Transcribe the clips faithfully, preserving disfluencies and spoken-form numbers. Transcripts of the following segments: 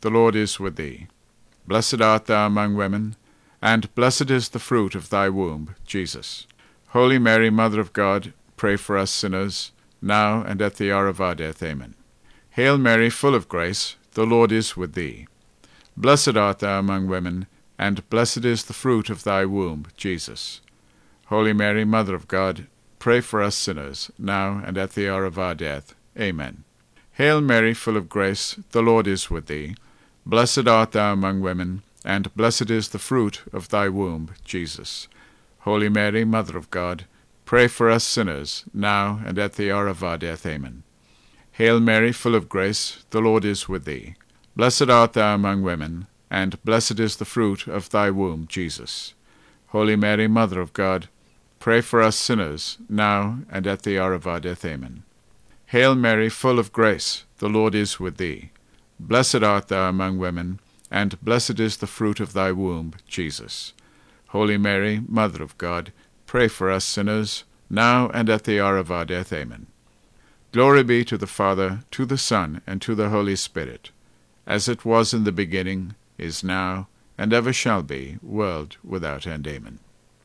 the Lord is with thee. Blessed art thou among women, and blessed is the fruit of thy womb, Jesus. Holy Mary, Mother of God, pray for us sinners, now and at the hour of our death. Amen. Hail Mary, full of grace, the Lord is with thee. Blessed art thou among women, and blessed is the fruit of thy womb, Jesus. Holy Mary, Mother of God, pray for us sinners, now and at the hour of our death. Amen. Hail Mary, full of grace, the Lord is with thee. Blessed art thou among women, and blessed is the fruit of thy womb, Jesus. Holy Mary, Mother of God, pray for us sinners, now and at the hour of our death. Amen. Hail Mary, full of grace, the Lord is with thee. Blessed art thou among women, and blessed is the fruit of thy womb, Jesus. Holy Mary, Mother of God, pray for us sinners, now and at the hour of our death. Amen. Hail Mary, full of grace, the Lord is with thee. Blessed art thou among women, and blessed is the fruit of thy womb, Jesus. Holy Mary, Mother of God, pray for us sinners, now and at the hour of our death. Amen. Glory be to the Father, to the Son, and to the Holy Spirit, as it was in the beginning, is now, and ever shall be, world without end. Amen.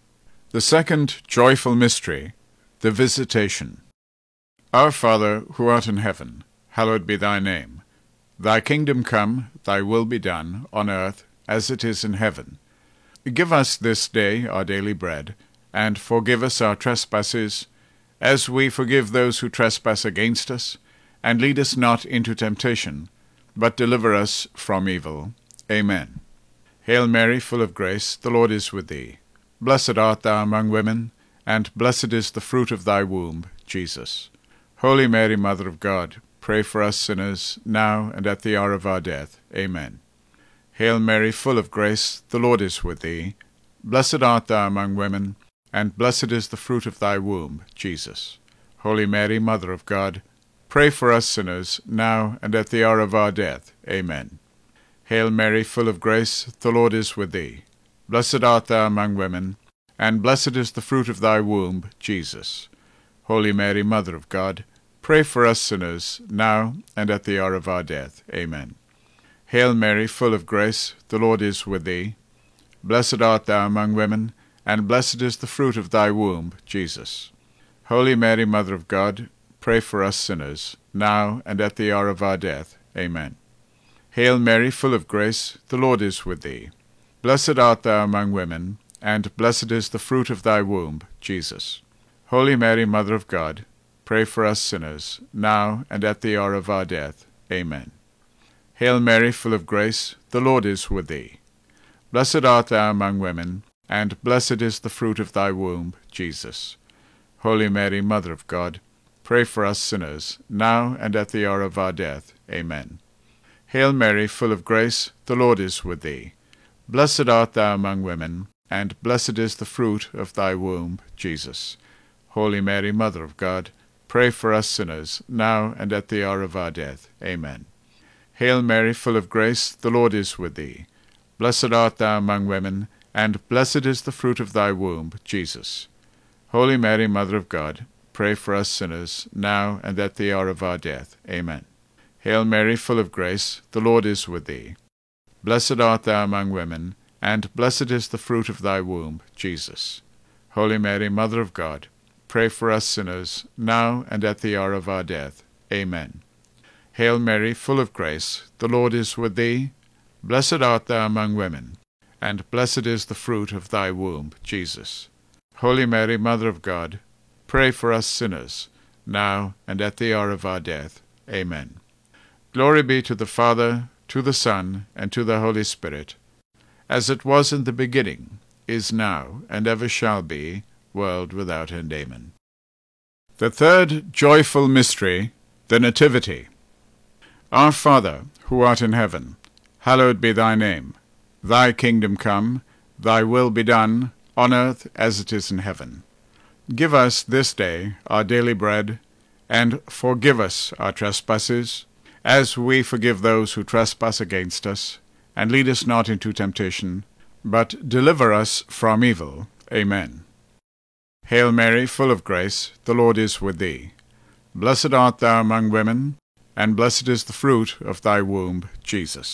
The second joyful mystery, the Visitation. Our Father, who art in heaven, hallowed be thy name. Thy kingdom come, thy will be done, on earth as it is in heaven. Give us this day our daily bread, and forgive us our trespasses, as we forgive those who trespass against us. And lead us not into temptation, but deliver us from evil. Amen. Hail Mary, full of grace, the Lord is with thee. Blessed art thou among women, and blessed is the fruit of thy womb, Jesus. Holy Mary, Mother of God, pray for us sinners, now and at the hour of our death. Amen. Hail Mary, full of grace, the Lord is with thee. Blessed art thou among women, and blessed is the fruit of thy womb, Jesus. Holy Mary, Mother of God, pray for us sinners, now and at the hour of our death. Amen. Hail Mary, full of grace, the Lord is with thee. Blessed art thou among women, and blessed is the fruit of thy womb, Jesus. Holy Mary, Mother of God, pray for us sinners, now and at the hour of our death. Amen. Hail Mary, full of grace, the Lord is with thee. Blessed art thou among women, and blessed is the fruit of thy womb, Jesus. Holy Mary, Mother of God, pray for us sinners, now and at the hour of our death. Amen. Hail Mary, full of grace, the Lord is with thee. Blessed art thou among women, and blessed is the fruit of thy womb, Jesus. Holy Mary, Mother of God, pray for us sinners, now and at the hour of our death. Amen. Hail Mary, full of grace, the Lord is with thee. Blessed art thou among women, and blessed is the fruit of thy womb, Jesus. Holy Mary, Mother of God, pray for us sinners, now and at the hour of our death. Amen. Hail Mary, full of grace, the Lord is with thee. Blessed art thou among women, and blessed is the fruit of thy womb, Jesus. Holy Mary, Mother of God, pray for us sinners, now and at the hour of our death. Amen. Hail Mary, full of grace, the Lord is with thee. Blessed art thou among women, and blessed is the fruit of thy womb, Jesus. Holy Mary, Mother of God, pray for us sinners, now and at the hour of our death. Amen. Hail Mary, full of grace, the Lord is with thee. Blessed art thou among women, and blessed is the fruit of thy womb, Jesus. Holy Mary, Mother of God, pray for us sinners, now and at the hour of our death. Amen. Hail Mary, full of grace, the Lord is with thee. Blessed art thou among women, and blessed is the fruit of thy womb, Jesus. Holy Mary, Mother of God, pray for us sinners, now and at the hour of our death. Amen. Glory be to the Father, to the Son, and to the Holy Spirit, as it was in the beginning, is now, and ever shall be, world without end. Amen. The third joyful mystery, the Nativity. Our Father, who art in heaven, hallowed be thy name. Thy kingdom come, thy will be done, on earth as it is in heaven. Give us this day our daily bread, and forgive us our trespasses, as we forgive those who trespass against us. And lead us not into temptation, but deliver us from evil. Amen. Hail Mary, full of grace, the Lord is with thee. Blessed art thou among women, and blessed is the fruit of thy womb, Jesus.